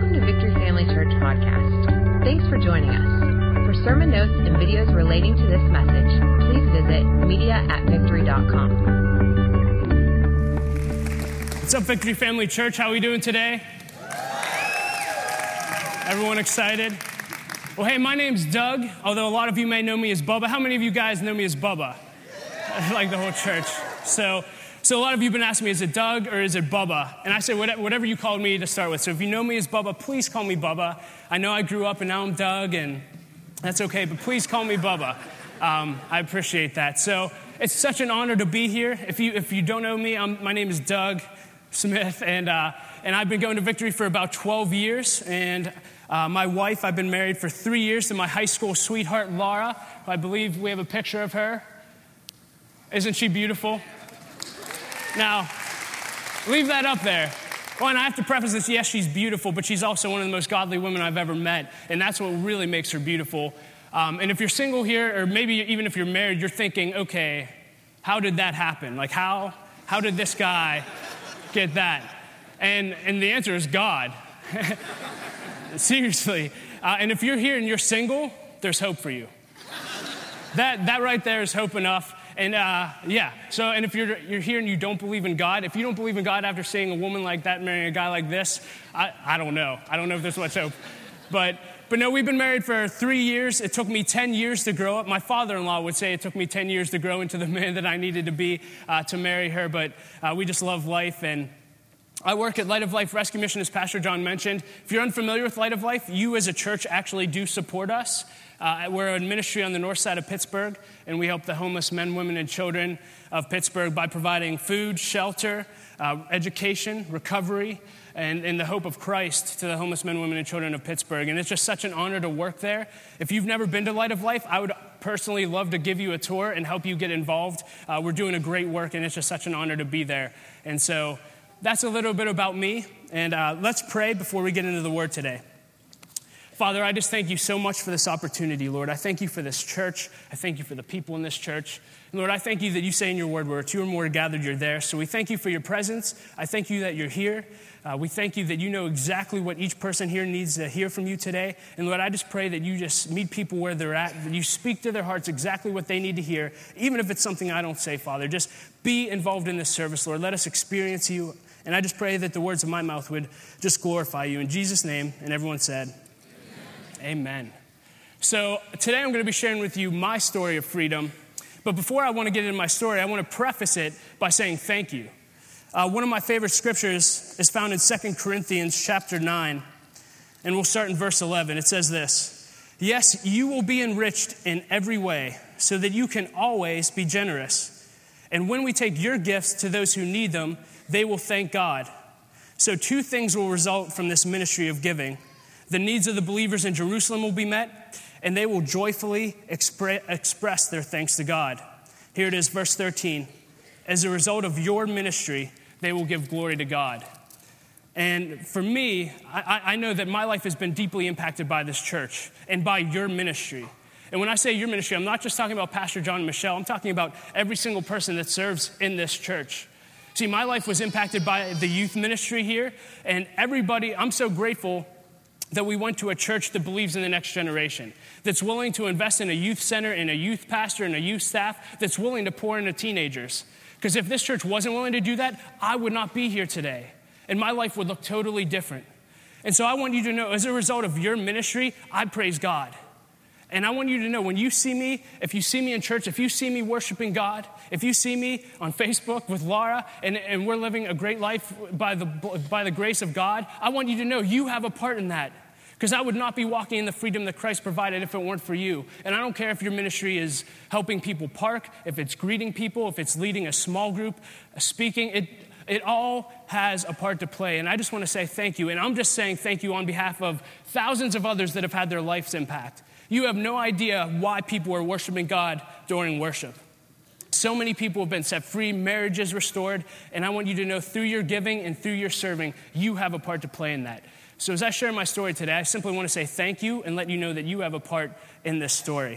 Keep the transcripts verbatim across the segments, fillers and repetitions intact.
Welcome to Victory Family Church Podcast. Thanks for joining us. For sermon notes and videos relating to this message, please visit media at victory dot com. What's up, Victory Family Church? How are we doing today? Everyone excited? Well, hey, my name's Doug, although a lot of you may know me as Bubba. How many of you guys know me as Bubba? Like the whole church. So, so a lot of you have been asking me, is it Doug or is it Bubba? And I say, whatever you called me to start with. So if you know me as Bubba, please call me Bubba. I know I grew up and now I'm Doug, and that's okay, but please call me Bubba. Um, I appreciate that. So it's such an honor to be here. If you if you don't know me, I'm, my name is Doug Smith, and uh, and I've been going to Victory for about twelve years, and uh, my wife, I've been married for three years to my high school sweetheart, Laura. I believe we have a picture of her. Isn't she beautiful? Now, leave that up there. Well, and I have to preface this, yes, she's beautiful, but she's also one of the most godly women I've ever met, and that's what really makes her beautiful. Um, and if you're single here, or maybe even if you're married, you're thinking, okay, how did that happen? Like, how how did this guy get that? And and the answer is God. Seriously. Uh, and if you're here and you're single, there's hope for you. That that right there is hope enough. And uh, yeah, so, and if you're you're here and you don't believe in God, if you don't believe in God after seeing a woman like that marrying a guy like this, I, I don't know. I don't know if there's much hope. But but no, we've been married for three years. It took me ten years to grow up. My father-in-law would say it took me ten years to grow into the man that I needed to be uh, to marry her. But uh, we just love life. And I work at Light of Life Rescue Mission, as Pastor John mentioned. If you're unfamiliar with Light of Life, you as a church actually do support us. Uh, we're a ministry on the north side of Pittsburgh, and we help the homeless men, women, and children of Pittsburgh by providing food, shelter, uh, education, recovery, and in the hope of Christ to the homeless men, women, and children of Pittsburgh. And it's just such an honor to work there. If you've never been to Light of Life, I would personally love to give you a tour and help you get involved. Uh, we're doing a great work, and it's just such an honor to be there. And so that's a little bit about me. And uh, let's pray before we get into the word today. Father, I just thank you so much for this opportunity, Lord. I thank you for this church. I thank you for the people in this church. And Lord, I thank you that you say in your word, where two or more are gathered, you're there. So we thank you for your presence. I thank you that you're here. Uh, we thank you that you know exactly what each person here needs to hear from you today. And Lord, I just pray that you just meet people where they're at, that you speak to their hearts exactly what they need to hear, even if it's something I don't say, Father. Just be involved in this service, Lord. Let us experience you. And I just pray that the words of my mouth would just glorify you. In Jesus' name, and everyone said, amen. So today I'm going to be sharing with you my story of freedom. But before I want to get into my story, I want to preface it by saying thank you. Uh, one of my favorite scriptures is found in Second Corinthians chapter nine. And we'll start in verse eleven. It says this: yes, you will be enriched in every way so that you can always be generous. And when we take your gifts to those who need them, they will thank God. So two things will result from this ministry of giving. The needs of the believers in Jerusalem will be met, and they will joyfully expre- express their thanks to God. Here it is, verse thirteen. As a result of your ministry, they will give glory to God. And for me, I, I know that my life has been deeply impacted by this church and by your ministry. And when I say your ministry, I'm not just talking about Pastor John and Michelle. I'm talking about every single person that serves in this church. See, my life was impacted by the youth ministry here, and everybody, I'm so grateful that we went to a church that believes in the next generation, that's willing to invest in a youth center, in a youth pastor, and a youth staff, that's willing to pour into teenagers. Because if this church wasn't willing to do that, I would not be here today, and my life would look totally different. And so I want you to know, as a result of your ministry, I praise God. And I want you to know, when you see me, if you see me in church, if you see me worshiping God, if you see me on Facebook with Laura, and, and we're living a great life by the, by the grace of God, I want you to know you have a part in that. Because I would not be walking in the freedom that Christ provided if it weren't for you. And I don't care if your ministry is helping people park, if it's greeting people, if it's leading a small group, speaking. It it all has a part to play. And I just want to say thank you. And I'm just saying thank you on behalf of thousands of others that have had their life's impact. You have no idea why people are worshiping God during worship. So many people have been set free, marriages restored. And I want you to know, through your giving and through your serving, you have a part to play in that. So as I share my story today, I simply want to say thank you and let you know that you have a part in this story.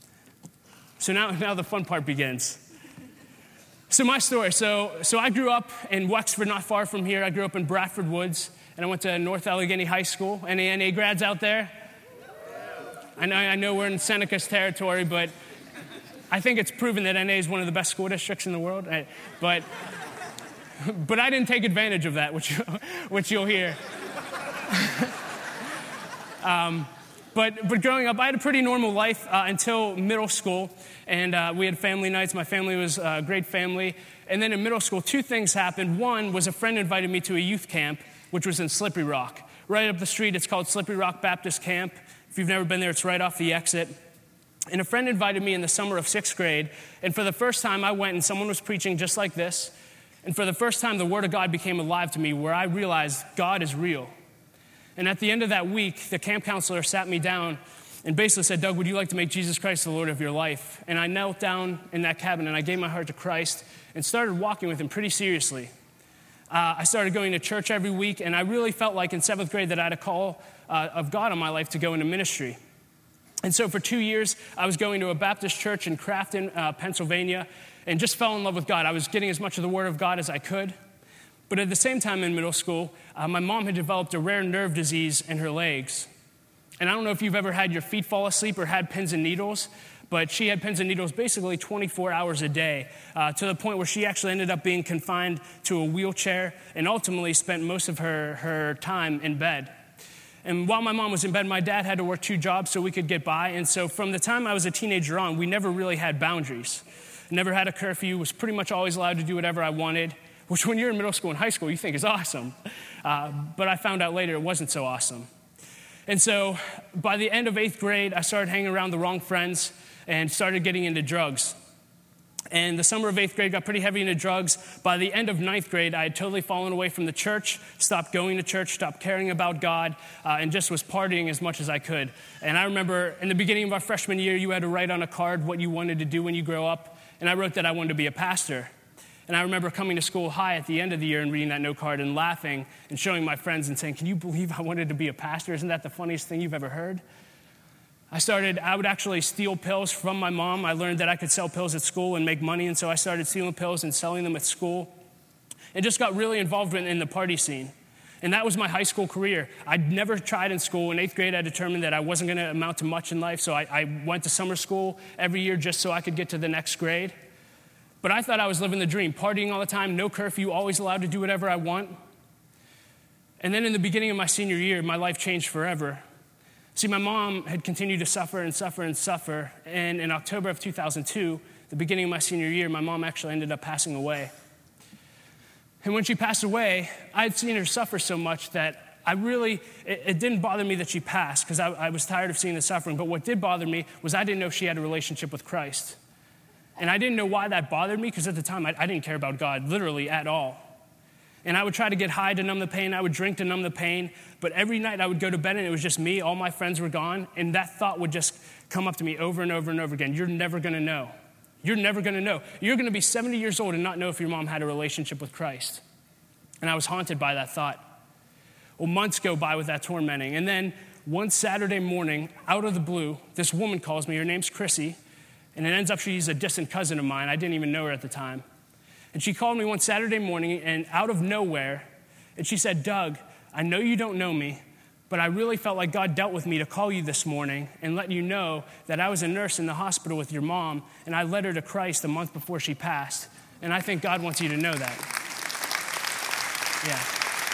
So now, now the fun part begins. So my story, so so I grew up in Wexford, not far from here. I grew up in Bradford Woods. and I went to North Allegheny High School. Any N A grads out there? I know, I know we're in Seneca's territory, but I think it's proven that N A is one of the best school districts in the world. But, but I didn't take advantage of that, which, which you'll hear. um, But, but growing up, I had a pretty normal life uh, until middle school, and uh, we had family nights. My family was a great family. And then in middle school, two things happened. One was a friend invited me to a youth camp, which was in Slippery Rock. Right up the street, it's called Slippery Rock Baptist Camp. If you've never been there, it's right off the exit. And a friend invited me in the summer of sixth grade, and for the first time I went and someone was preaching just like this. And for the first time, the Word of God became alive to me, where I realized God is real. And at the end of that week, the camp counselor sat me down and basically said, Doug, would you like to make Jesus Christ the Lord of your life? And I knelt down in that cabin and I gave my heart to Christ and started walking with him pretty seriously. Uh, I started going to church every week, and I really felt like in seventh grade that I had a call uh, of God on my life to go into ministry. And so for two years, I was going to a Baptist church in Crafton, uh, Pennsylvania, and just fell in love with God. I was getting as much of the Word of God as I could. But at the same time in middle school, uh, my mom had developed a rare nerve disease in her legs. And I don't know if you've ever had your feet fall asleep or had pins and needles, but she had pins and needles basically twenty-four hours a day, uh, to the point where she actually ended up being confined to a wheelchair and ultimately spent most of her, her time in bed. And while my mom was in bed, my dad had to work two jobs so we could get by. And so from the time I was a teenager on, we never really had boundaries. Never had a curfew, was pretty much always allowed to do whatever I wanted, which when you're in middle school and high school, you think is awesome. Uh, but I found out later it wasn't so awesome. And so by the end of eighth grade, I started hanging around the wrong friends and started getting into drugs. And the summer of eighth grade got pretty heavy into drugs. By the end of ninth grade, I had totally fallen away from the church, stopped going to church, stopped caring about God, uh, and just was partying as much as I could. And I remember in the beginning of our freshman year, you had to write on a card what you wanted to do when you grow up. And I wrote that I wanted to be a pastor. And I remember coming to school high at the end of the year and reading that note card and laughing and showing my friends and saying, can you believe I wanted to be a pastor? Isn't that the funniest thing you've ever heard? I started, I would actually steal pills from my mom. I learned that I could sell pills at school and make money, and so I started stealing pills and selling them at school. And just got really involved in, in the party scene. And that was my high school career. I'd never tried in school. In eighth grade, I determined that I wasn't going to amount to much in life, so I, I went to summer school every year just so I could get to the next grade. But I thought I was living the dream, partying all the time, no curfew, always allowed to do whatever I want. And then in the beginning of my senior year, my life changed forever. See, my mom had continued to suffer and suffer and suffer, and in October of two thousand two, the beginning of my senior year, my mom actually ended up passing away. And when she passed away, I had seen her suffer so much that I really, it, it didn't bother me that she passed, because I, I was tired of seeing the suffering, but what did bother me was I didn't know she had a relationship with Christ. And I didn't know why that bothered me, because at the time, I, I didn't care about God, literally at all. And I would try to get high to numb the pain. I would drink to numb the pain. But every night I would go to bed and it was just me. All my friends were gone. And that thought would just come up to me over and over and over again. You're never going to know. You're never going to know. You're going to be seventy years old and not know if your mom had a relationship with Christ. And I was haunted by that thought. Well, months go by with that tormenting. And then one Saturday morning, out of the blue, this woman calls me. Her name's Chrissy. And it ends up she's a distant cousin of mine. I didn't even know her at the time. And she called me one Saturday morning, and out of nowhere, and she said, Doug, I know you don't know me, but I really felt like God dealt with me to call you this morning and let you know that I was a nurse in the hospital with your mom, and I led her to Christ a month before she passed. And I think God wants you to know that. Yeah.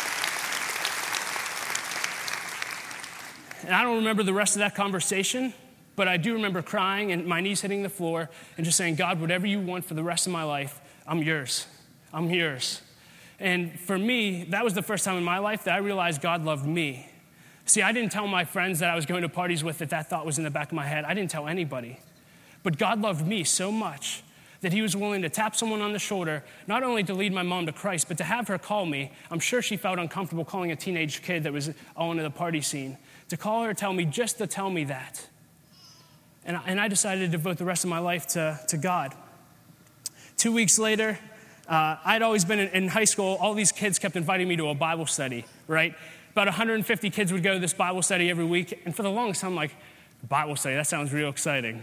And I don't remember the rest of that conversation, but I do remember crying and my knees hitting the floor and just saying, God, whatever you want for the rest of my life, I'm yours. I'm yours. And for me, that was the first time in my life that I realized God loved me. See, I didn't tell my friends that I was going to parties with that that thought was in the back of my head. I didn't tell anybody. But God loved me so much that he was willing to tap someone on the shoulder, not only to lead my mom to Christ, but to have her call me. I'm sure she felt uncomfortable calling a teenage kid that was all into the party scene. To call her, tell me, just to tell me that. And I, and I decided to devote the rest of my life to, to God. Two weeks later, uh, I'd always been in, in high school. All these kids kept inviting me to a Bible study, right? About one hundred fifty kids would go to this Bible study every week. And for the longest time, I'm like, Bible study, that sounds real exciting.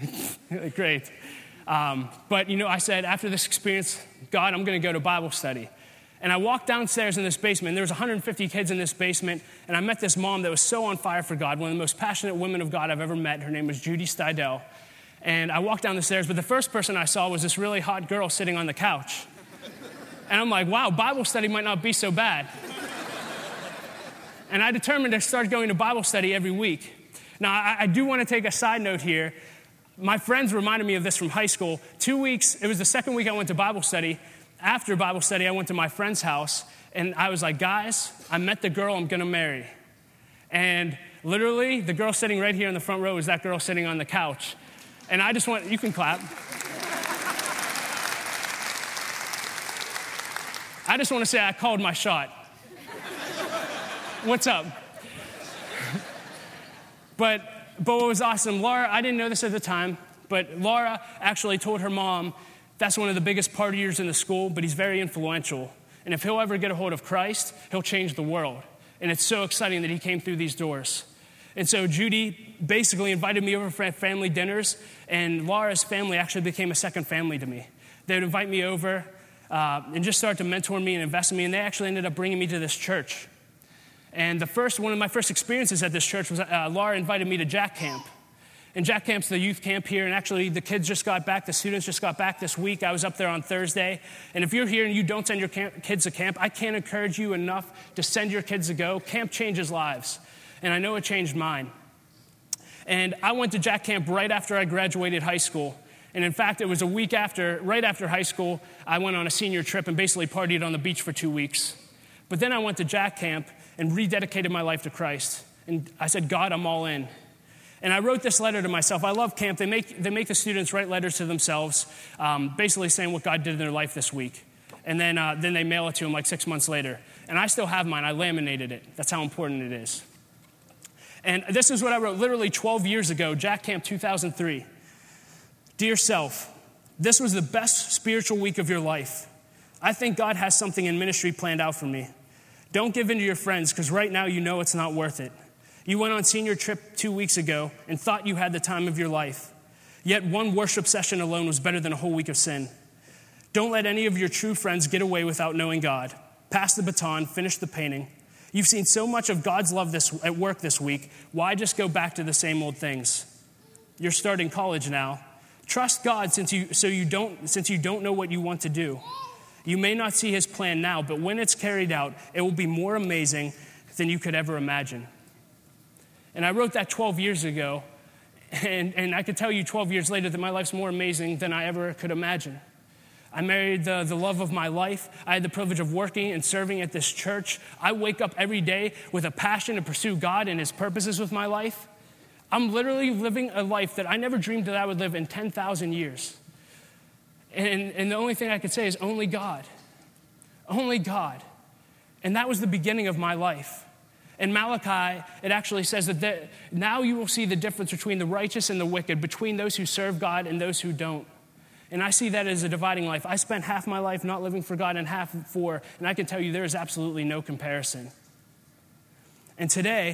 Great. Um, but, you know, I said, after this experience, God, I'm going to go to Bible study. And I walked downstairs in this basement, and there was one hundred fifty kids in this basement, and I met this mom that was so on fire for God, one of the most passionate women of God I've ever met. Her name was Judy Stidell. And I walked down the stairs, but the first person I saw was this really hot girl sitting on the couch. And I'm like, wow, Bible study might not be so bad. And I determined to start going to Bible study every week. Now, I, I do want to take a side note here. My friends reminded me of this from high school. Two weeks, it was the second week I went to Bible study. After Bible study, I went to my friend's house, and I was like, guys, I met the girl I'm going to marry. And literally, the girl sitting right here in the front row is that girl sitting on the couch. And I just want, you can clap. I just want to say I called my shot. What's up? But, but what was awesome, Laura, I didn't know this at the time, but Laura actually told her mom, that's one of the biggest partiers in the school, but he's very influential. And if he'll ever get a hold of Christ, he'll change the world. And it's so exciting that he came through these doors. And so Judy basically invited me over for family dinners, and Laura's family actually became a second family to me. They would invite me over uh, and just start to mentor me and invest in me, and they actually ended up bringing me to this church. And the first, one of my first experiences at this church was uh, Laura invited me to Jack Camp. And Jack Camp's the youth camp here, and actually the kids just got back, the students just got back this week. I was up there on Thursday. And if you're here and you don't send your camp, kids to camp, I can't encourage you enough to send your kids to go. Camp changes lives, and I know it changed mine. And I went to Jack Camp right after I graduated high school. And in fact, it was a week after, right after high school, I went on a senior trip and basically partied on the beach for two weeks. But then I went to Jack Camp and rededicated my life to Christ. And I said, God, I'm all in. And I wrote this letter to myself. I love camp. They make, they make the students write letters to themselves, um, basically saying what God did in their life this week. And then, uh, then they mail it to them like six months later. And I still have mine. I laminated it. That's how important it is. And this is what I wrote literally twelve years ago, Jack Camp two thousand three. Dear self, this was the best spiritual week of your life. I think God has something in ministry planned out for me. Don't give in to your friends, because right now you know it's not worth it. You went on senior trip two weeks ago and thought you had the time of your life. Yet one worship session alone was better than a whole week of sin. Don't let any of your true friends get away without knowing God. Pass the baton, finish the painting. You've seen so much of God's love this, at work this week. Why just go back to the same old things? You're starting college now. Trust God since you, so you don't, since you don't know what you want to do. You may not see his plan now, but when it's carried out, it will be more amazing than you could ever imagine. And I wrote that twelve years ago, and, and I could tell you twelve years later that my life's more amazing than I ever could imagine. I married the, the love of my life. I had the privilege of working and serving at this church. I wake up every day with a passion to pursue God and his purposes with my life. I'm literally living a life that I never dreamed that I would live in ten thousand years. And, and the only thing I could say is only God. Only God. And that was the beginning of my life. In Malachi, it actually says that the, now you will see the difference between the righteous and the wicked, between those who serve God and those who don't. And I see that as a dividing life. I spent half my life not living for God and half for, and I can tell you there is absolutely no comparison. And today,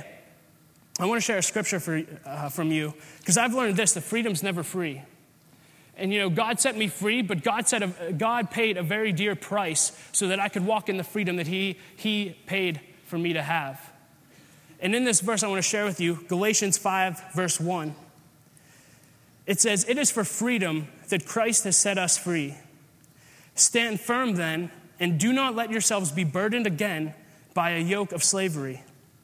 I want to share a scripture for, uh, from you, because I've learned this, that freedom's never free. And you know, God set me free, but God said a, God paid a very dear price so that I could walk in the freedom that he, he paid for me to have. And in this verse I want to share with you, Galatians five, verse one. It says, it is for freedom that Christ has set us free. Stand firm then, and do not let yourselves be burdened again by a yoke of slavery.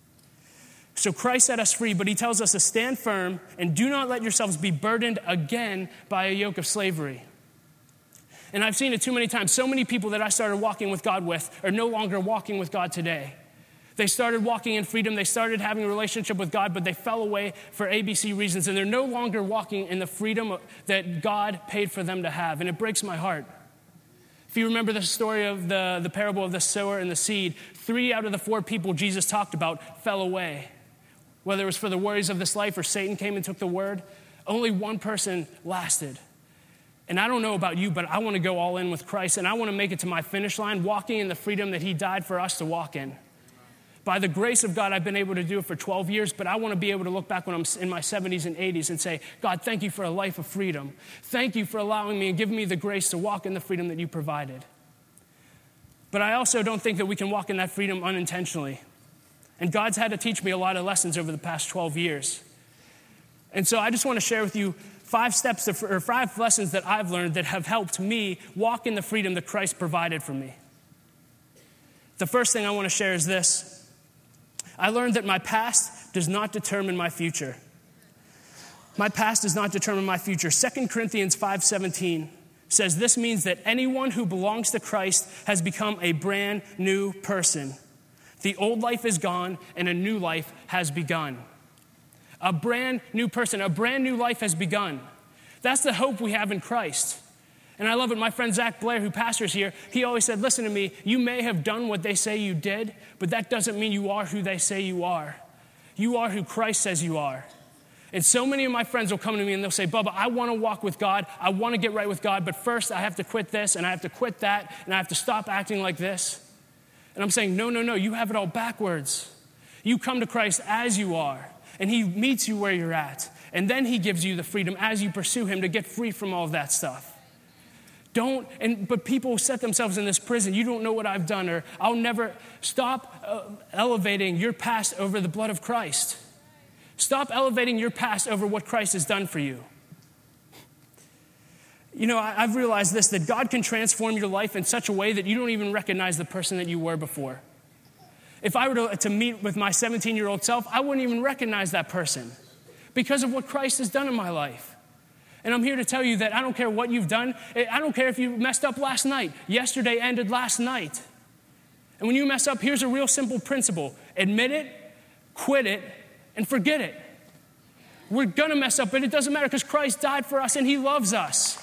So Christ set us free, but he tells us to stand firm and do not let yourselves be burdened again by a yoke of slavery. And I've seen it too many times. So many people that I started walking with God with are no longer walking with God today. They started walking in freedom. They started having a relationship with God, but they fell away for A B C reasons, and they're no longer walking in the freedom that God paid for them to have, and it breaks my heart. If you remember the story of the, the parable of the sower and the seed, three out of the four people Jesus talked about fell away. Whether it was for the worries of this life or Satan came and took the word, only one person lasted. And I don't know about you, but I want to go all in with Christ, and I want to make it to my finish line, walking in the freedom that he died for us to walk in. By the grace of God, I've been able to do it for twelve years, but I want to be able to look back when I'm in my seventies and eighties and say, God, thank you for a life of freedom. Thank you for allowing me and giving me the grace to walk in the freedom that you provided. But I also don't think that we can walk in that freedom unintentionally. And God's had to teach me a lot of lessons over the past twelve years. And so I just want to share with you five steps of, or five lessons that I've learned that have helped me walk in the freedom that Christ provided for me. The first thing I want to share is this. I learned that my past does not determine my future. My past does not determine my future. Second Corinthians five seventeen says this means that anyone who belongs to Christ has become a brand new person. The old life is gone and a new life has begun. A brand new person, a brand new life has begun. That's the hope we have in Christ. And I love it. My friend Zach Blair, who pastors here, he always said, listen to me, you may have done what they say you did, but that doesn't mean you are who they say you are. You are who Christ says you are. And so many of my friends will come to me and they'll say, Bubba, I want to walk with God. I want to get right with God, but first I have to quit this and I have to quit that and I have to stop acting like this. And I'm saying, no, no, no, you have it all backwards. You come to Christ as you are. And he meets you where you're at. And then he gives you the freedom as you pursue him to get free from all of that stuff. Don't, and but people set themselves in this prison. You don't know what I've done, or I'll never. Stop uh, elevating your past over the blood of Christ. Stop elevating your past over what Christ has done for you. You know, I, I've realized this, that God can transform your life in such a way that you don't even recognize the person that you were before. If I were to, to meet with my seventeen-year-old self, I wouldn't even recognize that person because of what Christ has done in my life. And I'm here to tell you that I don't care what you've done. I don't care if you messed up last night. Yesterday ended last night. And when you mess up, here's a real simple principle. Admit it, quit it, and forget it. We're going to mess up, but it doesn't matter because Christ died for us and he loves us.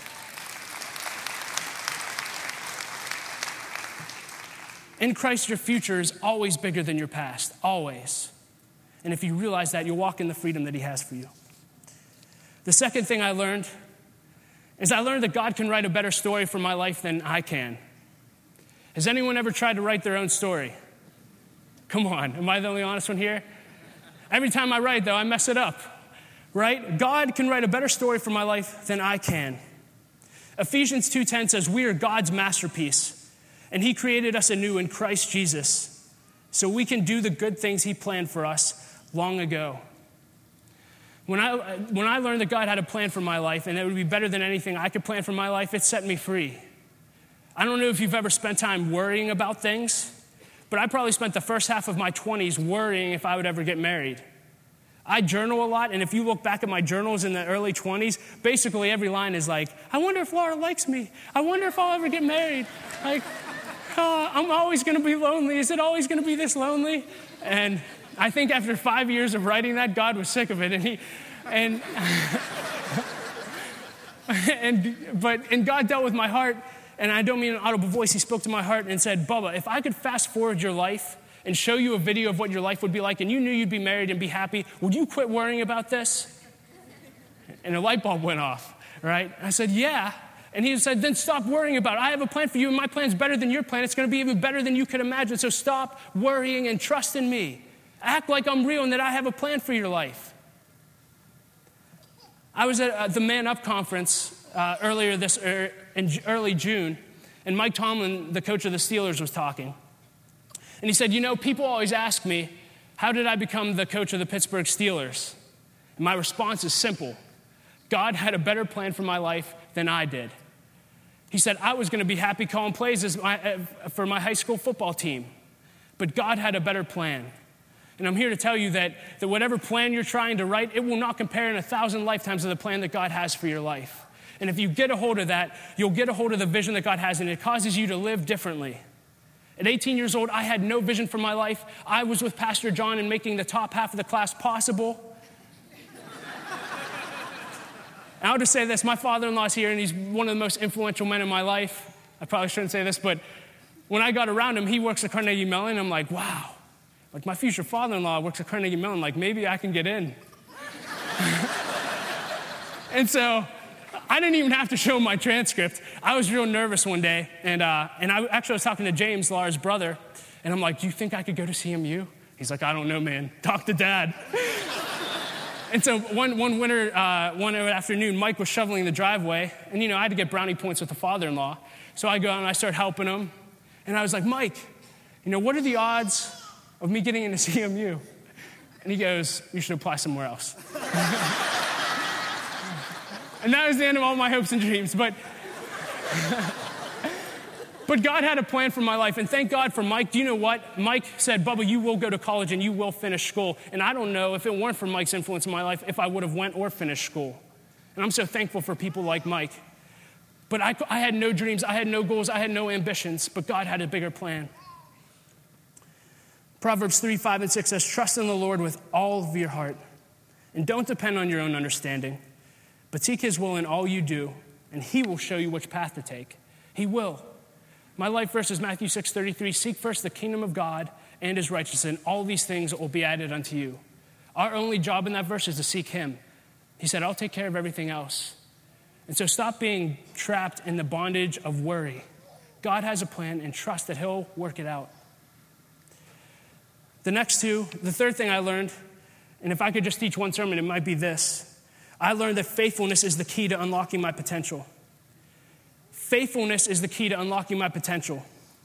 In Christ, your future is always bigger than your past, always. And if you realize that, you'll walk in the freedom that he has for you. The second thing I learned is I learned that God can write a better story for my life than I can. Has anyone ever tried to write their own story? Come on, am I the only honest one here? Every time I write, though, I mess it up, right? God can write a better story for my life than I can. Ephesians two ten says, we are God's masterpiece. And he created us anew in Christ Jesus so we can do the good things he planned for us long ago. When I, when I learned that God had a plan for my life and it would be better than anything I could plan for my life, it set me free. I don't know if you've ever spent time worrying about things, but I probably spent the first half of my twenties worrying if I would ever get married. I journal a lot, and if you look back at my journals in the early twenties, basically every line is like, I wonder if Laura likes me. I wonder if I'll ever get married. Like, Uh, I'm always going to be lonely. Is it always going to be this lonely? And I think after five years of writing that, God was sick of it. And he, and, and, but, and God dealt with my heart. And I don't mean an audible voice. He spoke to my heart and said, Bubba, if I could fast forward your life and show you a video of what your life would be like, and you knew you'd be married and be happy, would you quit worrying about this? And a light bulb went off, right? I said, yeah. And he said, then stop worrying about it. I have a plan for you, and my plan's better than your plan. It's going to be even better than you could imagine. So stop worrying and trust in me. Act like I'm real and that I have a plan for your life. I was at uh, the Man Up conference uh, earlier this er, in early June, and Mike Tomlin, the coach of the Steelers, was talking. And he said, you know, people always ask me, how did I become the coach of the Pittsburgh Steelers? And my response is simple. God had a better plan for my life than I did. He said, I was going to be happy calling plays as my, uh, for my high school football team. But God had a better plan. And I'm here to tell you that, that whatever plan you're trying to write, it will not compare in a thousand lifetimes to the plan that God has for your life. And if you get a hold of that, you'll get a hold of the vision that God has, and it causes you to live differently. At eighteen years old, I had no vision for my life. I was with Pastor John and making the top half of the class possible. And I'll just say this, my father-in-law's here, and he's one of the most influential men in my life. I probably shouldn't say this, but when I got around him, he works at Carnegie Mellon. I'm like, wow, like my future father-in-law works at Carnegie Mellon. Like, maybe I can get in. And so I didn't even have to show my transcript. I was real nervous one day, and uh, and I actually was talking to James, Laura's brother, and I'm like, do you think I could go to C M U? He's like, I don't know, man. Talk to Dad. And so one one winter, uh, one afternoon, Mike was shoveling the driveway, and, you know, I had to get brownie points with the father-in-law. So I go out and I start helping him, And I was like, Mike, you know, what are the odds of me getting into C M U? And he goes, you should apply somewhere else. And that was the end of all my hopes and dreams. But, but God had a plan for my life. And thank God for Mike. Do you know what? Mike said, Bubba, you will go to college and you will finish school. And I don't know if it weren't for Mike's influence in my life, if I would have went or finished school. And I'm so thankful for people like Mike. But I, I had no dreams. I had no goals. I had no ambitions. But God had a bigger plan. Proverbs three, five, and six says, trust in the Lord with all of your heart, and don't depend on your own understanding, but seek his will in all you do, and he will show you which path to take. He will. My life verse is Matthew six, thirty-three, seek first the kingdom of God and his righteousness, and all these things will be added unto you. Our only job in that verse is to seek him. He said, I'll take care of everything else. And so stop being trapped in the bondage of worry. God has a plan, and trust that he'll work it out. The next two, the third thing I learned, and if I could just teach one sermon, it might be this. I learned that faithfulness is the key to unlocking my potential. Faithfulness is the key to unlocking my potential.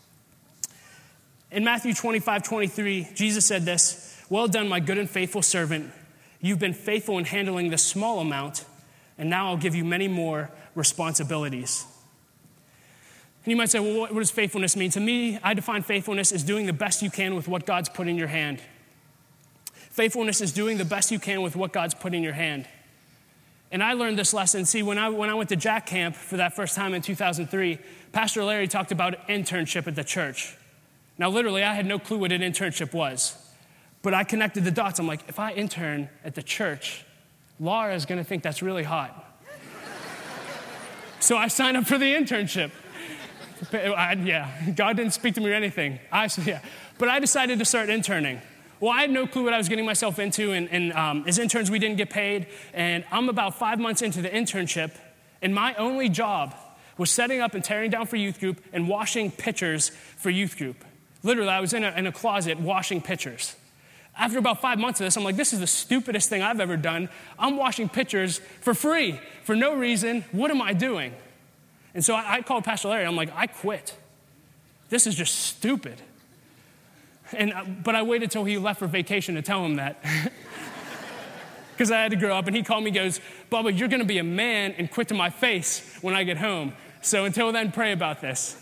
In Matthew twenty-five, twenty-three, Jesus said this, well done, my good and faithful servant. You've been faithful in handling this small amount, and now I'll give you many more responsibilities. And you might say, well, what does faithfulness mean? To me, I define faithfulness as doing the best you can with what God's put in your hand. Faithfulness is doing the best you can with what God's put in your hand. And I learned this lesson. See, when I, when I went to Jack Camp for that first time in two thousand three, Pastor Larry talked about an internship at the church. Now, literally, I had no clue what an internship was. But I connected the dots. I'm like, if I intern at the church, Laura is going to think that's really hot. So I signed up for the internship. I, yeah, God didn't speak to me or anything. I, yeah. But I decided to start interning. Well, I had no clue what I was getting myself into, and, and um, as interns, we didn't get paid. And I'm about five months into the internship, and my only job was setting up and tearing down for youth group and washing pitchers for youth group. Literally, I was in a, in a closet washing pitchers. After about five months of this, I'm like, this is the stupidest thing I've ever done. I'm washing pitchers for free, for no reason. What am I doing? And so I, I called Pastor Larry. I'm like, I quit. This is just stupid. And uh, but I waited till he left for vacation to tell him that. Because I had to grow up. And he called me, goes, Bubba, you're going to be a man and quit to my face when I get home. So until then, pray about this.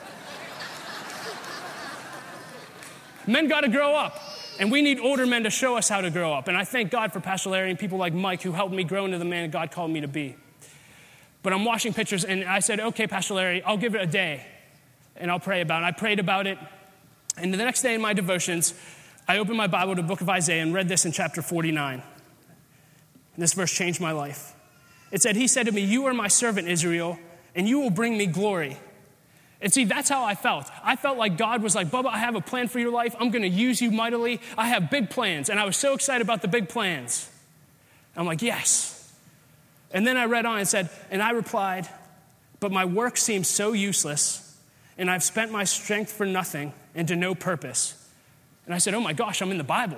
Men got to grow up. And we need older men to show us how to grow up. And I thank God for Pastor Larry and people like Mike who helped me grow into the man God called me to be. But I'm washing pitchers, and I said, okay, Pastor Larry, I'll give it a day, and I'll pray about it. I prayed about it, and the next day in my devotions, I opened my Bible to the book of Isaiah and read this in chapter forty-nine. And this verse changed my life. It said, he said to me, you are my servant, Israel, and you will bring me glory. And see, that's how I felt. I felt like God was like, Bubba, I have a plan for your life. I'm going to use you mightily. I have big plans, and I was so excited about the big plans. I'm like, yes. And then I read on and said, and I replied, but my work seems so useless, and I've spent my strength for nothing and to no purpose. And I said, oh my gosh, I'm in the Bible.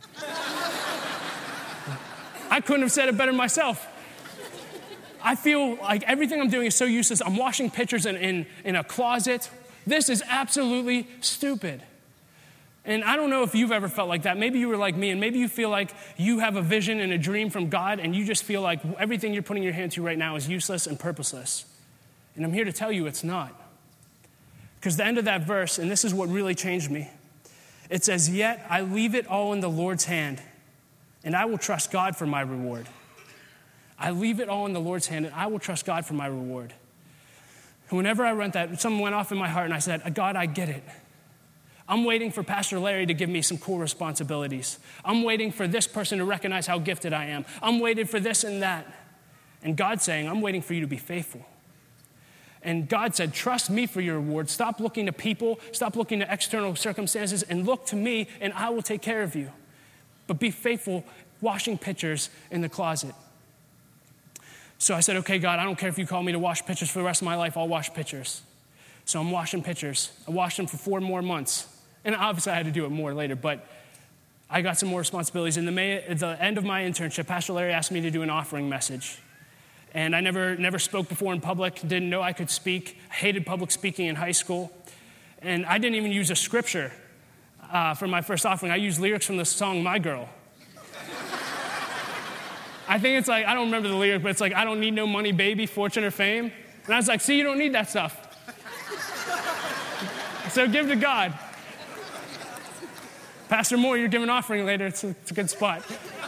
I couldn't have said it better myself. I feel like everything I'm doing is so useless. I'm washing pitchers in, in, in a closet. This is absolutely stupid. And I don't know if you've ever felt like that. Maybe you were like me, and maybe you feel like you have a vision and a dream from God, and you just feel like everything you're putting your hand to right now is useless and purposeless. And I'm here to tell you it's not. Because the end of that verse, and this is what really changed me, it says, yet I leave it all in the Lord's hand, and I will trust God for my reward. I leave it all in the Lord's hand, and I will trust God for my reward. And whenever I read that, something went off in my heart, and I said, God, I get it. I'm waiting for Pastor Larry to give me some cool responsibilities. I'm waiting for this person to recognize how gifted I am. I'm waiting for this and that. And God's saying, I'm waiting for you to be faithful. And God said, trust me for your reward. Stop looking to people. Stop looking to external circumstances and look to me, and I will take care of you. But be faithful washing pitchers in the closet. So I said, okay, God, I don't care if you call me to wash pitchers for the rest of my life. I'll wash pitchers. So I'm washing pitchers. I washed them for four more months. And obviously I had to do it more later, but I got some more responsibilities. In the, May, at the end of my internship, Pastor Larry asked me to do an offering message. And I never never spoke before in public, didn't know I could speak. I hated public speaking in high school. And I didn't even use a scripture uh, for my first offering. I used lyrics from the song My Girl. I think it's like, I don't remember the lyric, but it's like, I don't need no money, baby, fortune, or fame. And I was like, see, you don't need that stuff. So give to God. Pastor Moore, you're giving offering later. It's a, it's a good spot.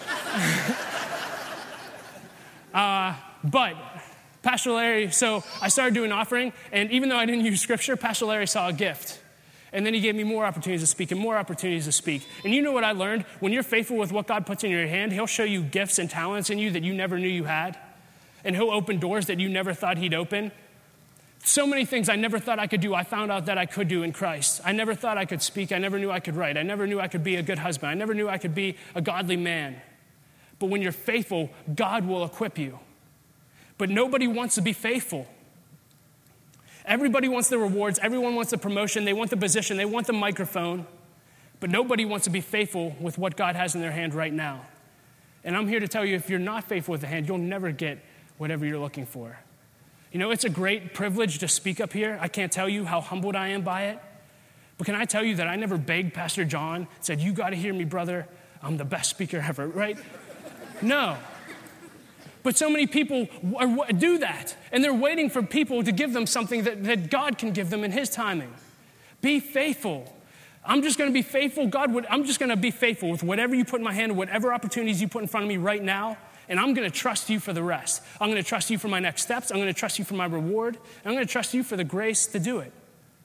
uh, but Pastor Larry, so I started doing offering, and even though I didn't use scripture, Pastor Larry saw a gift. And then he gave me more opportunities to speak and more opportunities to speak. And you know what I learned? When you're faithful with what God puts in your hand, he'll show you gifts and talents in you that you never knew you had. And he'll open doors that you never thought he'd open. So many things I never thought I could do, I found out that I could do in Christ. I never thought I could speak. I never knew I could write. I never knew I could be a good husband. I never knew I could be a godly man. But when you're faithful, God will equip you. But nobody wants to be faithful. Everybody wants the rewards. Everyone wants the promotion. They want the position. They want the microphone. But nobody wants to be faithful with what God has in their hand right now. And I'm here to tell you, if you're not faithful with the hand, you'll never get whatever you're looking for. You know, it's a great privilege to speak up here. I can't tell you how humbled I am by it. But can I tell you that I never begged Pastor John, said, you got to hear me, brother. I'm the best speaker ever, right? No. But so many people do that, and they're waiting for people to give them something that, that God can give them in his timing. Be faithful. I'm just going to be faithful. God, would, I'm just going to be faithful with whatever you put in my hand, whatever opportunities you put in front of me right now, and I'm going to trust you for the rest. I'm going to trust you for my next steps. I'm going to trust you for my reward. And I'm going to trust you for the grace to do it.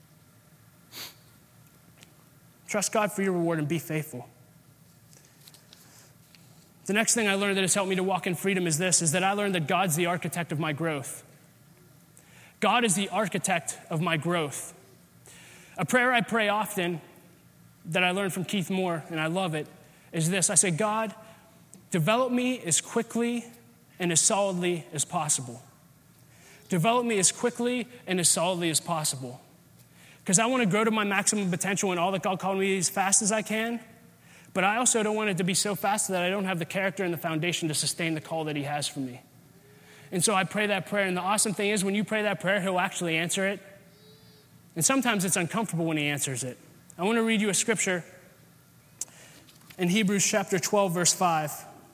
Trust God for your reward and be faithful. The next thing I learned that has helped me to walk in freedom is this, is that I learned that God's the architect of my growth. God is the architect of my growth. A prayer I pray often that I learned from Keith Moore, and I love it, is this. I say, God, develop me as quickly and as solidly as possible. Develop me as quickly and as solidly as possible. Because I want to grow to my maximum potential and all that God called me as fast as I can. But I also don't want it to be so fast that I don't have the character and the foundation to sustain the call that he has for me. And so I pray that prayer. And the awesome thing is when you pray that prayer, he'll actually answer it. And sometimes it's uncomfortable when he answers it. I want to read you a scripture in Hebrews chapter twelve, verse five.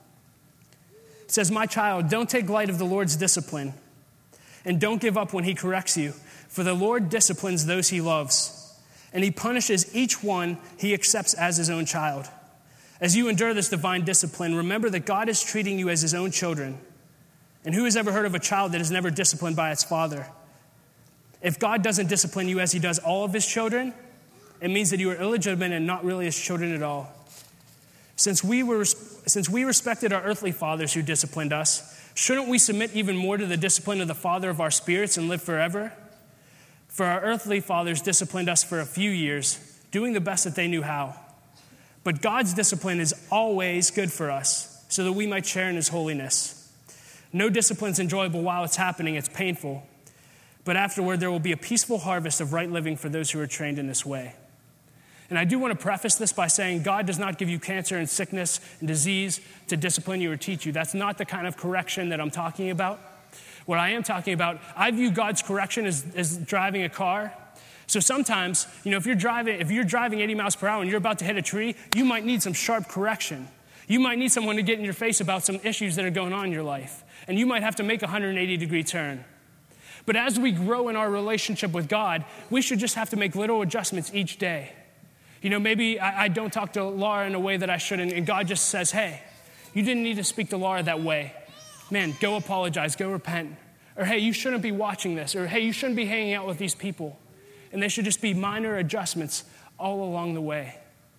It says, my child, don't take light of the Lord's discipline, and don't give up when he corrects you. For the Lord disciplines those he loves, and he punishes each one he accepts as his own child. As you endure this divine discipline, remember that God is treating you as his own children. And who has ever heard of a child that is never disciplined by its father? If God doesn't discipline you as he does all of his children, it means that you are illegitimate and not really his children at all. Since we were, since we respected our earthly fathers who disciplined us, shouldn't we submit even more to the discipline of the Father of our spirits and live forever? For our earthly fathers disciplined us for a few years, doing the best that they knew how. But God's discipline is always good for us, so that we might share in his holiness. No discipline is enjoyable while it's happening, it's painful. But afterward, there will be a peaceful harvest of right living for those who are trained in this way. And I do want to preface this by saying God does not give you cancer and sickness and disease to discipline you or teach you. That's not the kind of correction that I'm talking about. What I am talking about, I view God's correction as, as driving a car. So sometimes, you know, if you're driving, if you're driving eighty miles per hour and you're about to hit a tree, you might need some sharp correction. You might need someone to get in your face about some issues that are going on in your life. And you might have to make a one hundred eighty degree turn. But as we grow in our relationship with God, we should just have to make little adjustments each day. You know, maybe I, I don't talk to Laura in a way that I shouldn't, and God just says, hey, you didn't need to speak to Laura that way. Man, go apologize, go repent. Or hey, you shouldn't be watching this. Or hey, you shouldn't be hanging out with these people. And they should just be minor adjustments all along the way.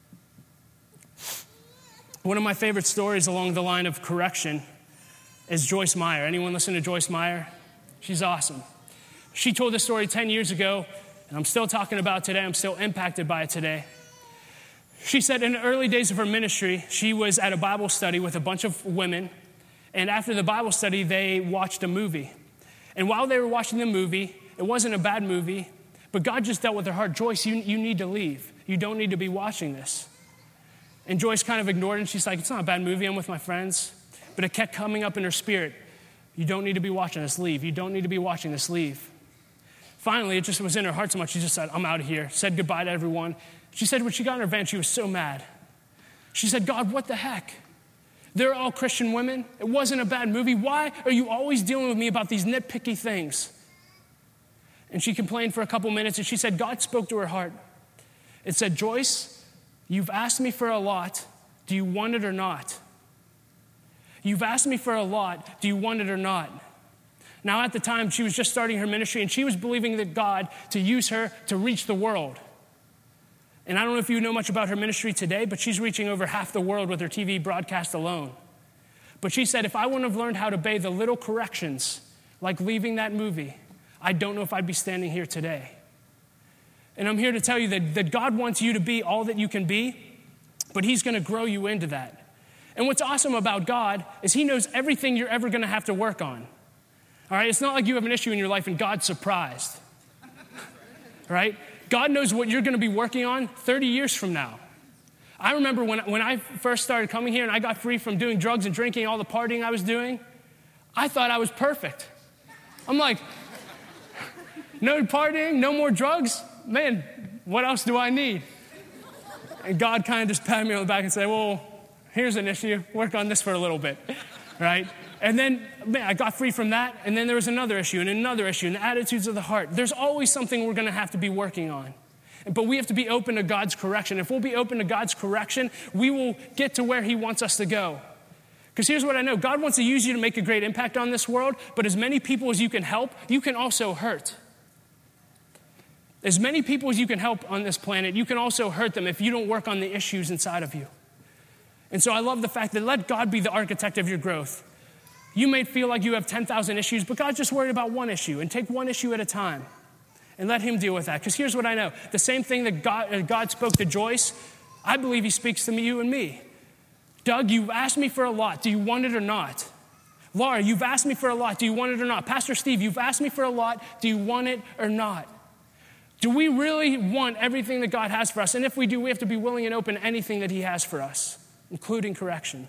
One of my favorite stories along the line of correction is Joyce Meyer. Anyone listen to Joyce Meyer? She's awesome. She told this story ten years ago, and I'm still talking about it today. I'm still impacted by it today. She said in the early days of her ministry, she was at a Bible study with a bunch of women. And after the Bible study, they watched a movie. And while they were watching the movie, it wasn't a bad movie, but God just dealt with her heart. Joyce, you, you need to leave. You don't need to be watching this. And Joyce kind of ignored it, and she's like, it's not a bad movie. I'm with my friends. But it kept coming up in her spirit. You don't need to be watching this. Leave. You don't need to be watching this. Leave. Finally, it just was in her heart so much, she just said, I'm out of here, said goodbye to everyone. She said when she got in her van, she was so mad. She said, God, what the heck? They're all Christian women. It wasn't a bad movie. Why are you always dealing with me about these nitpicky things? And she complained for a couple minutes, and she said God spoke to her heart. It said, Joyce, you've asked me for a lot. Do you want it or not? You've asked me for a lot. Do you want it or not? Now, at the time, she was just starting her ministry, and she was believing that God to use her to reach the world. And I don't know if you know much about her ministry today, but she's reaching over half the world with her T V broadcast alone. But she said, if I wouldn't have learned how to obey the little corrections, like leaving that movie, I don't know if I'd be standing here today. And I'm here to tell you that, that God wants you to be all that you can be, but he's going to grow you into that. And what's awesome about God is he knows everything you're ever going to have to work on. All right? It's not like you have an issue in your life and God's surprised. Right? God knows what you're going to be working on thirty years from now. I remember when, when I first started coming here and I got free from doing drugs and drinking, all the partying I was doing, I thought I was perfect. I'm like, no partying, no more drugs? Man, what else do I need? And God kind of just patted me on the back and said, well, here's an issue. Work on this for a little bit, right? And then, man, I got free from that, and then there was another issue, and another issue, and the attitudes of the heart. There's always something we're going to have to be working on. But we have to be open to God's correction. If we'll be open to God's correction, we will get to where he wants us to go. Because here's what I know. God wants to use you to make a great impact on this world, but as many people as you can help, you can also hurt. As many people as you can help on this planet, you can also hurt them if you don't work on the issues inside of you. And so I love the fact that let God be the architect of your growth. You may feel like you have ten thousand issues, but God's just worried about one issue, and take one issue at a time and let him deal with that. Because here's what I know. The same thing that God, uh, God spoke to Joyce, I believe he speaks to me, you and me. Doug, you've asked me for a lot. Do you want it or not? Laura, you've asked me for a lot. Do you want it or not? Pastor Steve, you've asked me for a lot. Do you want it or not? Do we really want everything that God has for us? And if we do, we have to be willing and open to anything that he has for us, including correction.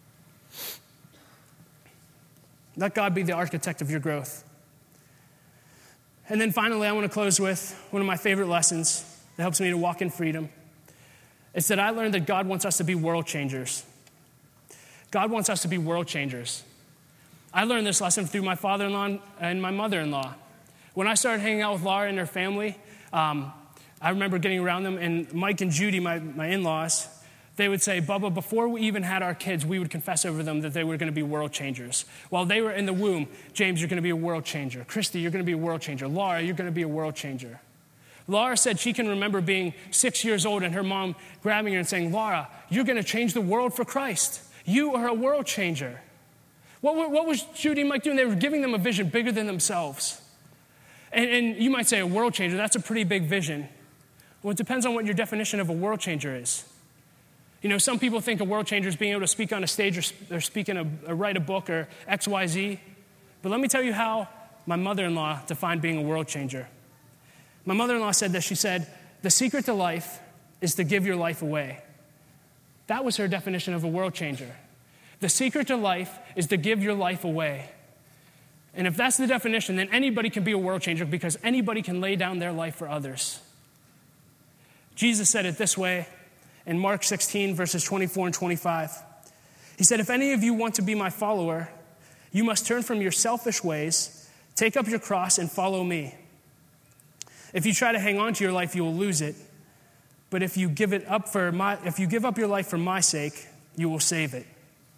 Let God be the architect of your growth. And then finally, I want to close with one of my favorite lessons that helps me to walk in freedom. It's that I learned that God wants us to be world changers. God wants us to be world changers. I learned this lesson through my father-in-law and my mother-in-law. When I started hanging out with Laura and her family, um, I remember getting around them, and Mike and Judy, my, my in-laws, they would say, Bubba, before we even had our kids, we would confess over them that they were going to be world changers. While they were in the womb, James, you're going to be a world changer. Christy, you're going to be a world changer. Laura, you're going to be a world changer. Laura said she can remember being six years old and her mom grabbing her and saying, Laura, you're going to change the world for Christ. You are a world changer. What, what was Judy and Mike doing? They were giving them a vision bigger than themselves. And, and you might say a world changer, that's a pretty big vision. Well, it depends on what your definition of a world changer is. You know, some people think a world changer is being able to speak on a stage or, or speak in a, or write a book or X, Y, Z. But let me tell you how my mother-in-law defined being a world changer. My mother-in-law said this. She said, the secret to life is to give your life away. That was her definition of a world changer. The secret to life is to give your life away. And if that's the definition, then anybody can be a world changer because anybody can lay down their life for others. Jesus said it this way in Mark sixteen, verses twenty-four and twenty-five. He said, if any of you want to be my follower, you must turn from your selfish ways, take up your cross, and follow me. If you try to hang on to your life, you will lose it. But if you give it up for my, if you give up your life for my sake, you will save it.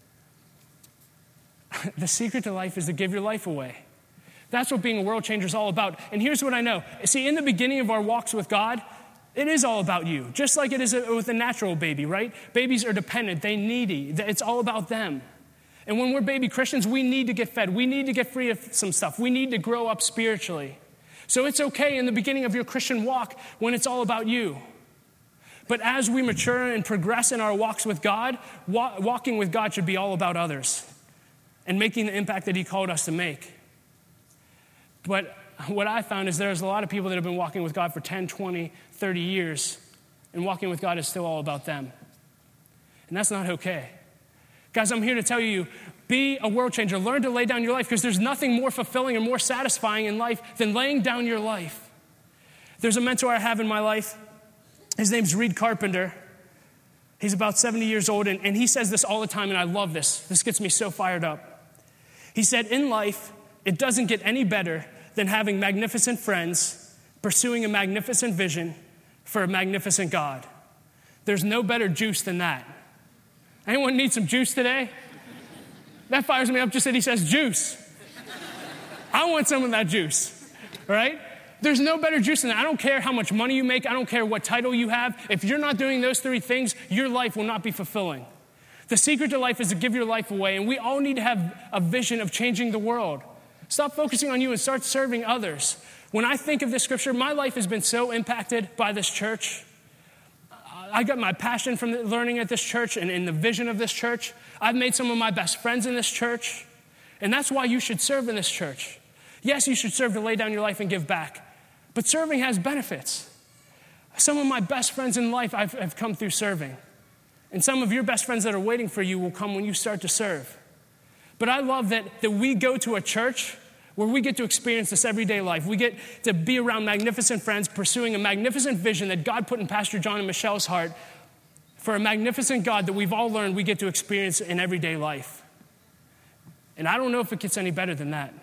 The secret to life is to give your life away. That's what being a world changer is all about. And here's what I know. See, in the beginning of our walks with God, it is all about you, just like it is with a natural baby, right? Babies are dependent. They needy. It's all about them. And when we're baby Christians, we need to get fed. We need to get free of some stuff. We need to grow up spiritually. So it's okay in the beginning of your Christian walk when it's all about you. But as we mature and progress in our walks with God, wa- walking with God should be all about others and making the impact that he called us to make. But what I found is there's a lot of people that have been walking with God for ten, twenty, thirty years, and walking with God is still all about them. And that's not okay. Guys, I'm here to tell you, be a world changer. Learn to lay down your life because there's nothing more fulfilling and more satisfying in life than laying down your life. There's a mentor I have in my life. His name's Reed Carpenter. He's about seventy years old, and, and he says this all the time, and I love this. This gets me so fired up. He said, in life, it doesn't get any better than having magnificent friends, pursuing a magnificent vision for a magnificent God. There's no better juice than that. Anyone need some juice today? That fires me up just that he says juice. I want some of that juice, right? There's no better juice than that. I don't care how much money you make. I don't care what title you have. If you're not doing those three things, your life will not be fulfilling. The secret to life is to give your life away, and we all need to have a vision of changing the world. Stop focusing on you and start serving others. When I think of this scripture, my life has been so impacted by this church. I got my passion from learning at this church and in the vision of this church. I've made some of my best friends in this church, and that's why you should serve in this church. Yes, you should serve to lay down your life and give back. But serving has benefits. Some of my best friends in life I've, have come through serving. And some of your best friends that are waiting for you will come when you start to serve. But I love that, that we go to a church where we get to experience this everyday life. We get to be around magnificent friends, pursuing a magnificent vision that God put in Pastor John and Michelle's heart for a magnificent God that we've all learned we get to experience in everyday life. And I don't know if it gets any better than that.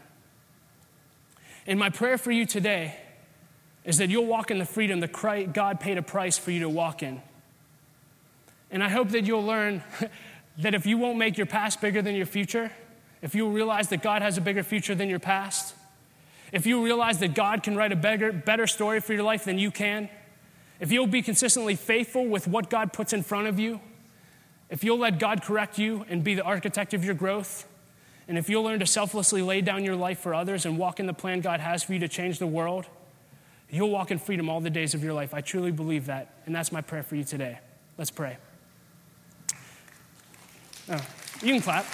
And my prayer for you today is that you'll walk in the freedom that God paid a price for you to walk in. And I hope that you'll learn that if you won't make your past bigger than your future, if you'll realize that God has a bigger future than your past, if you realize that God can write a better, better story for your life than you can, if you'll be consistently faithful with what God puts in front of you, if you'll let God correct you and be the architect of your growth, and if you'll learn to selflessly lay down your life for others and walk in the plan God has for you to change the world, you'll walk in freedom all the days of your life. I truly believe that, and that's my prayer for you today. Let's pray. Oh, you can clap.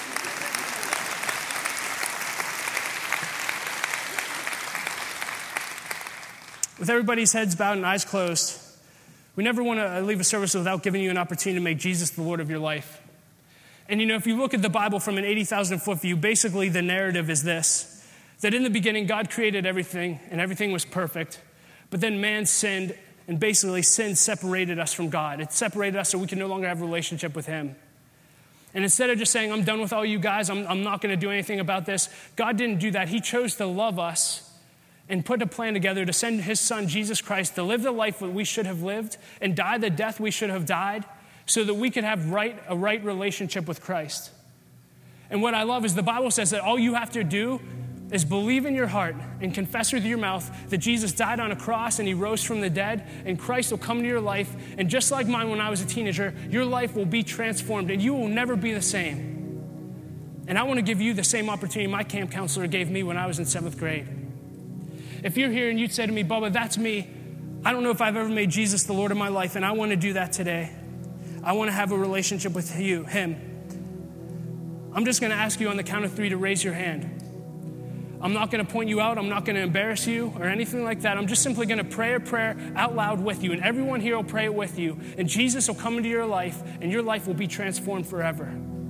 With everybody's heads bowed and eyes closed, we never want to leave a service without giving you an opportunity to make Jesus the Lord of your life. And you know, if you look at the Bible from an eighty thousand foot view, basically the narrative is this. That in the beginning, God created everything, and everything was perfect. But then man sinned, and basically sin separated us from God. It separated us so we can no longer have a relationship with him. And instead of just saying, I'm done with all you guys, I'm, I'm not going to do anything about this, God didn't do that. He chose to love us and put a plan together to send his son, Jesus Christ, to live the life that we should have lived and die the death we should have died so that we could have right, a right relationship with Christ. And what I love is the Bible says that all you have to do is believe in your heart and confess with your mouth that Jesus died on a cross and he rose from the dead, and Christ will come into your life. And just like mine when I was a teenager, your life will be transformed and you will never be the same. And I want to give you the same opportunity my camp counselor gave me when I was in seventh grade. If you're here and you'd say to me, Bubba, that's me. I don't know if I've ever made Jesus the Lord of my life, and I want to do that today. I want to have a relationship with you, him. I'm just going to ask you on the count of three to raise your hand. I'm not going to point you out. I'm not going to embarrass you or anything like that. I'm just simply going to pray a prayer out loud with you, and everyone here will pray it with you, and Jesus will come into your life, and your life will be transformed forever.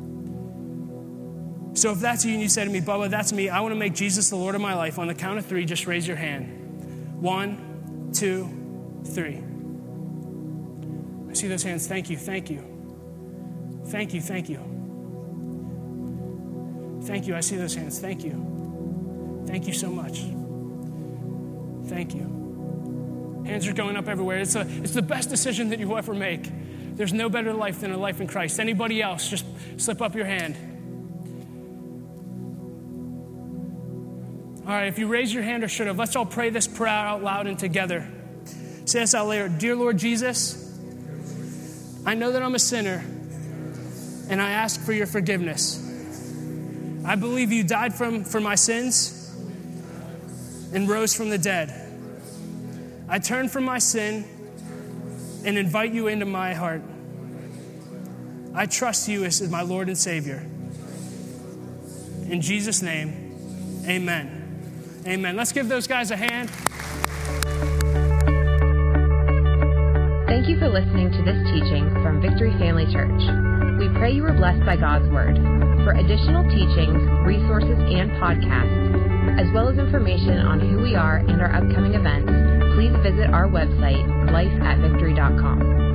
So if that's you and you say to me, Bubba, that's me, I want to make Jesus the Lord of my life, on the count of three, just raise your hand. One, two, three. I see those hands. Thank you, thank you. Thank you, thank you. Thank you, I see those hands. Thank you. Thank you so much. Thank you. Hands are going up everywhere. It's, a, it's the best decision that you'll ever make. There's no better life than a life in Christ. Anybody else, just slip up your hand. All right, if you raise your hand or should have, let's all pray this prayer out loud and together. Say this out loud. Dear Lord Jesus, I know that I'm a sinner, and I ask for your forgiveness. I believe you died from, for my sins and rose from the dead. I turn from my sin and invite you into my heart. I trust you as my Lord and Savior. In Jesus' name, amen. Amen. Let's give those guys a hand. Thank you for listening to this teaching from Victory Family Church. We pray you were blessed by God's Word. For additional teachings, resources, and podcasts, as well as information on who we are and our upcoming events, please visit our website, life at victory dot com.